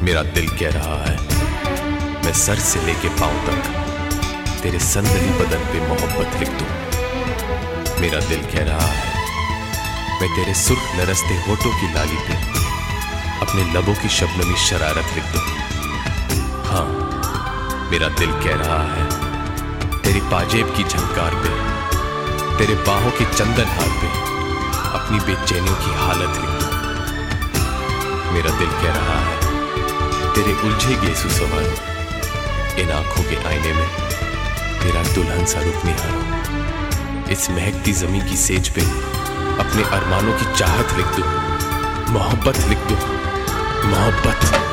मेरा दिल कह रहा है मैं सर से लेके पांव तक तेरे संदली बदन पे मोहब्बत लिख दूं। मेरा दिल कह रहा है मैं तेरे सुर्ख लरसते होठों की लाली पे अपने लबों की शबनमी शरारत लिख दूं। हाँ, मेरा दिल कह रहा है तेरी पाजेब की झंकार पे, तेरे बाहों के चंदन हार पे अपनी बेचैनियों की हालत लिख दूं। मेरा दिल कह रहा है तेरे उलझे गेसु सवार इन आंखों के आईने में तेरा दुल्हन सा रुख निहारो। इस महकती जमीन की सेज पे अपने अरमानों की चाहत लिख दूं, मोहब्बत लिख दूं, मोहब्बत।